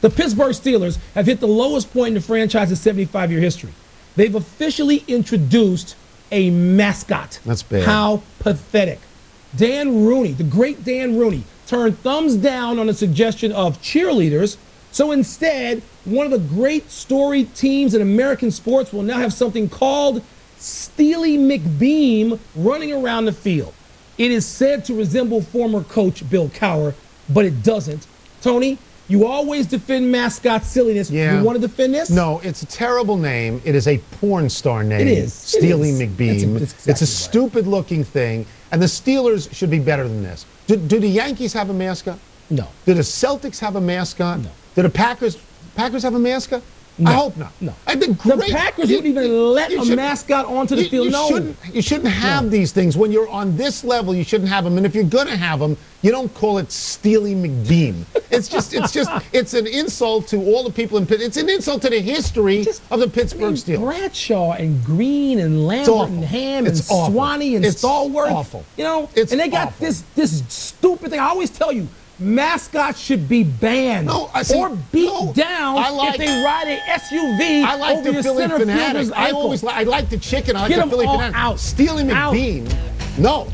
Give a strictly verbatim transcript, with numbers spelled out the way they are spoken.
The Pittsburgh Steelers have hit the lowest point in the franchise's seventy-five-year history. They've officially introduced a mascot. That's bad. How pathetic. Dan Rooney, the great Dan Rooney, turned thumbs down on the suggestion of cheerleaders. So instead, one of the great storied teams in American sports will now have something called Steely McBeam running around the field. It is said to resemble former coach Bill Cowher, but it doesn't. Tony, you always defend mascot silliness. Yeah. You want to defend this? No, it's a terrible name. It is a porn star name. It is. Steely it is. McBeam. That's, that's exactly it's a right. stupid-looking thing, and the Steelers should be better than this. Do, do the Yankees have a mascot? No. Do the Celtics have a mascot? No. Do the Packers Packers have a mascot? No. I hope not. No. I think The great. Packers You- wouldn't even you- let you a shouldn't- mascot onto the you, field. You No. shouldn't, you shouldn't have No. these things. When you're on this level, you shouldn't have them. And if you're going to have them, you don't call it Steely McBeam. It's just, it's just, it's an insult to all the people in Pitt. It's an insult to the history Just- of the I Pittsburgh mean, Steelers. Bradshaw and Green and Lambert awful. and Ham It's and awful. Swanee and It's Stallworth. awful. You know, It's and they got awful. this this stupid thing. I always tell you, mascots should be banned No, I see- or beat no, down I like- if they ride a S U V I like over the your Philly center fanatic. fielder's I ankle. always, li- I like the chicken. I like Get the 'em Philly all fanatic. out. Steely Out. McBeam. No.